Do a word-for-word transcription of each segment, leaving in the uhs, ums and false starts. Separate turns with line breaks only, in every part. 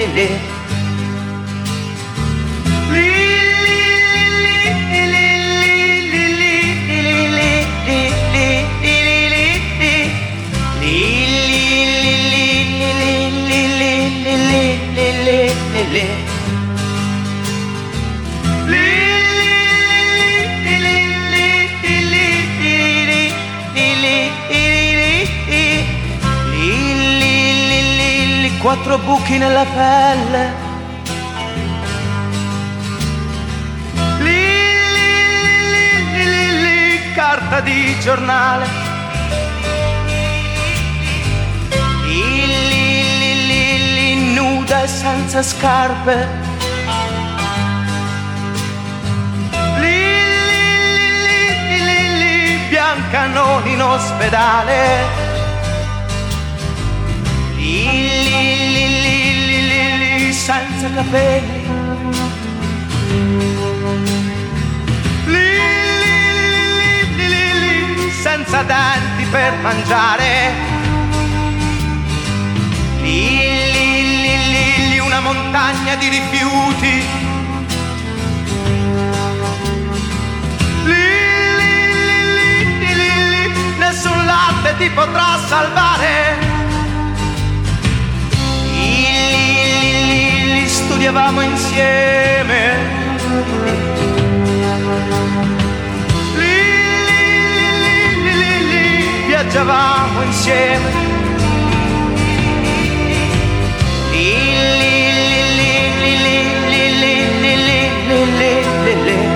Quattro buchi nella pelle, lì, lì, lì, lì, lì, carta di giornale, lì, lì, lì, lì, lì, nuda e senza scarpe, lì, lì, lì, lì, lì, bianca non in ospedale. Lì, lì, lì, lì, lì, lì, senza capelli. Lì, lì, lì, lì, lì, senza denti per mangiare. Lì, lì, lì, lì, lì, una montagna di rifiuti. Lì, lì, lì, lì, lì, lì, nessun latte ti potrà salvare. Li studiavamo insieme, li, li, li, li, li, viaggiavamo insieme, li, li, li, li, li, li, li, li, li, li, li, li.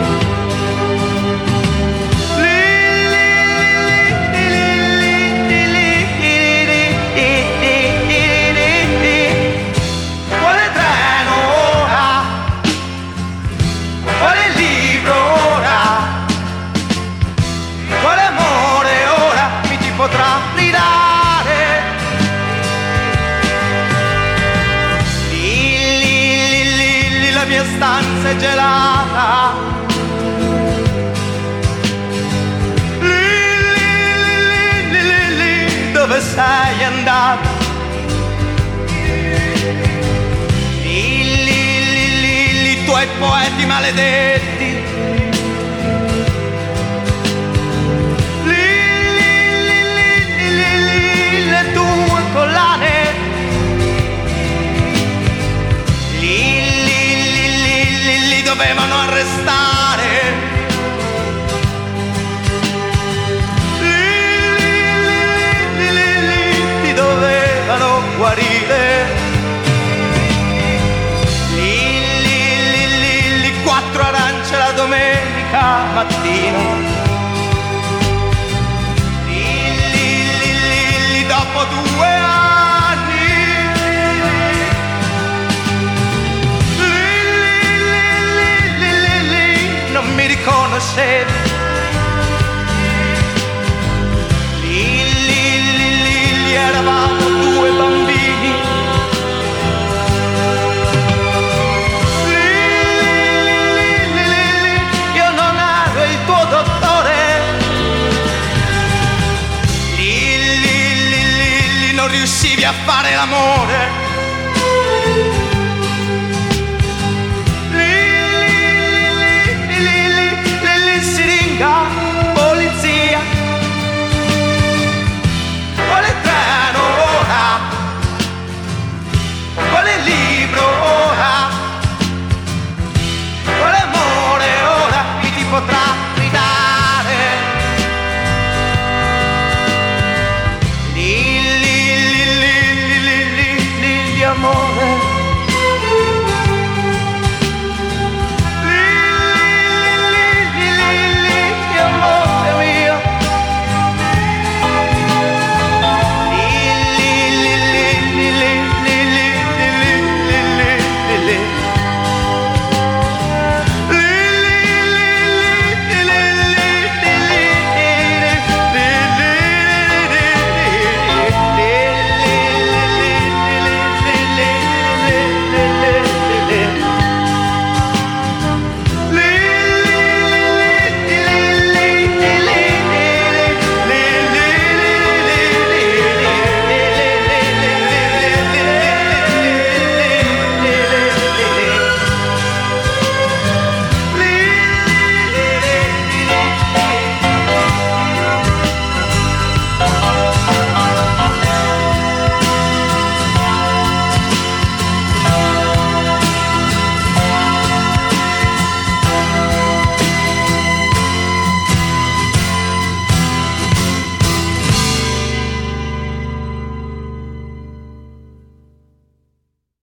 Potrà ridare. Lì, lì, lì, lì, lì, la mia stanza è gelata. Lì, lì, lì, lì, lì, dove sei andata? Lì, lì, lì, lì, lì, i tuoi poeti maledetti. Le tue collane, lì, lì, lì, lì, lì, lì dovevano arrestare, lì, lì, lì, lì, lì, ti dovevano guarire, lì, lì, lì, lì, lì, quattro arance la domenica mattina. Dopo due anni, lì, lì, lì, lì, lì, non mi riconoscevi. Lì, lì, lì, lì, lì, eravamo due bambini. Lì, lì, lì, lì, io non ero il tuo dottore. Non riuscivi a fare l'amore.